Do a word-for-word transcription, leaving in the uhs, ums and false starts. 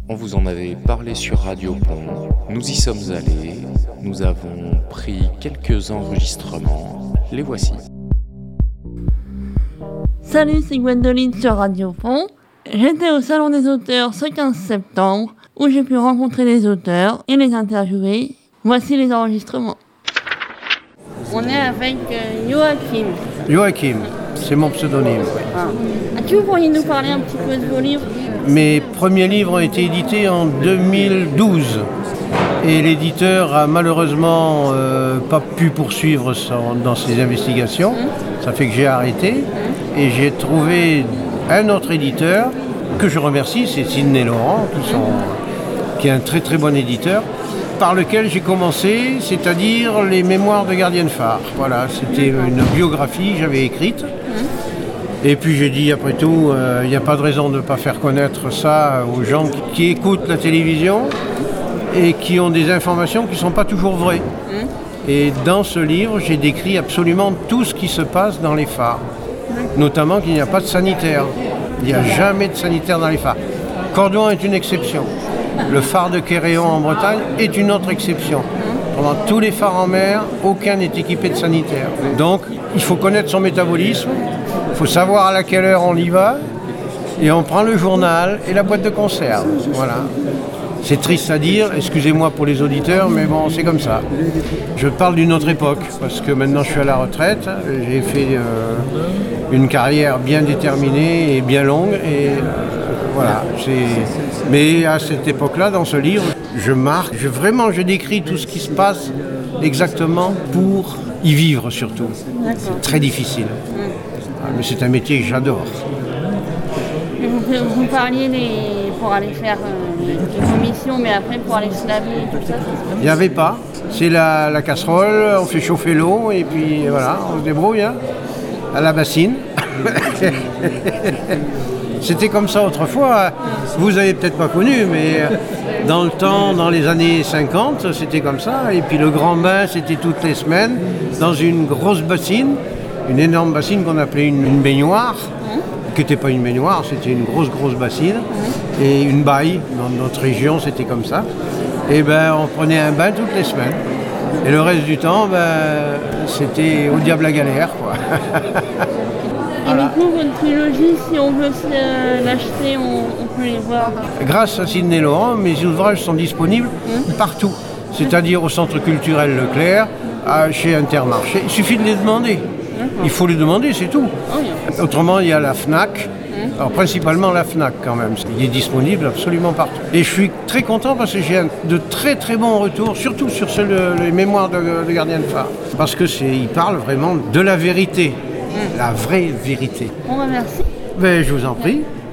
On vous en avait parlé sur Radio Pont, nous y sommes allés, nous avons pris quelques enregistrements, les voici. Salut, c'est Gwendoline sur Radio Pont. J'étais au Salon des auteurs ce quinze septembre, où j'ai pu rencontrer les auteurs et les interviewer. Voici les enregistrements. On est avec euh, Joachim. Joachim, c'est mon pseudonyme. Ah. Est-ce que vous pourriez nous parler un petit peu de vos livres ? Mes premiers livres ont été édités en deux mille douze et l'éditeur a malheureusement euh, pas pu poursuivre son, dans ses investigations. Mmh. Ça fait que j'ai arrêté mmh. et j'ai trouvé un autre éditeur que je remercie, c'est Sidney Laurent, qui, sont, mmh. qui est un très très bon éditeur, par lequel j'ai commencé, c'est-à-dire les mémoires de Gardienne Phare. Voilà, c'était une biographie que j'avais écrite. Mmh. Et puis j'ai dit, après tout, il euh, n'y a pas de raison de ne pas faire connaître ça aux gens qui, qui écoutent la télévision et qui ont des informations qui ne sont pas toujours vraies. Mmh. Et dans ce livre, j'ai décrit absolument tout ce qui se passe dans les phares. Mmh. Notamment qu'il n'y a pas de sanitaire. Il n'y a jamais de sanitaire dans les phares. Cordouan est une exception. Le phare de Quéréon en Bretagne est une autre exception. Pendant tous les phares en mer, aucun n'est équipé de sanitaire. Donc, il faut connaître son métabolisme. Il faut savoir à laquelle heure on y va, et on prend le journal et la boîte de conserve. Voilà. C'est triste à dire, excusez-moi pour les auditeurs, mais bon, c'est comme ça. Je parle d'une autre époque, parce que maintenant je suis à la retraite, j'ai fait euh, une carrière bien déterminée et bien longue, et euh, voilà. C'est... Mais à cette époque-là, dans ce livre, je marque, je, vraiment je décris tout ce qui se passe exactement pour y vivre surtout. C'est très difficile. Mais c'est un métier que j'adore. Et vous, vous parliez des, pour aller faire euh, des commissions, mais après pour aller se laver et tout ça, ça Il n'y avait pas. C'est la, la casserole, on fait chauffer l'eau et puis voilà, on se débrouille hein, à la bassine. C'était comme ça autrefois. Vous n'avez peut-être pas connu, mais dans le temps, dans les années cinquante, c'était comme ça. Et puis le grand bain, c'était toutes les semaines dans une grosse bassine. Une énorme bassine qu'on appelait une, une baignoire, mmh. qui n'était pas une baignoire, c'était une grosse, grosse bassine, mmh. et une baille. Dans notre région, c'était comme ça. Et ben, on prenait un bain toutes les semaines. Et le reste du temps, ben, c'était au diable la galère, quoi. Et voilà. Du coup, votre trilogie, si on veut euh, l'acheter, on, on peut les voir. Grâce à Sidney Laurent, mes ouvrages sont disponibles mmh. partout. C'est-à-dire au Centre culturel Leclerc, à, chez Intermarché. Il suffit de les demander. Il faut les demander, c'est tout. Oh, yeah. Autrement, il y a la Fnac. Mmh. Alors, principalement la Fnac, quand même. Il est disponible absolument partout. Et je suis très content parce que j'ai un, de très très bons retours, surtout sur ce, le, les mémoires de, de Gardienne Phare. Parce que c'est, il parle vraiment de la vérité. Mmh. La vraie vérité. Bon, bah, merci. Ben, je vous en prie.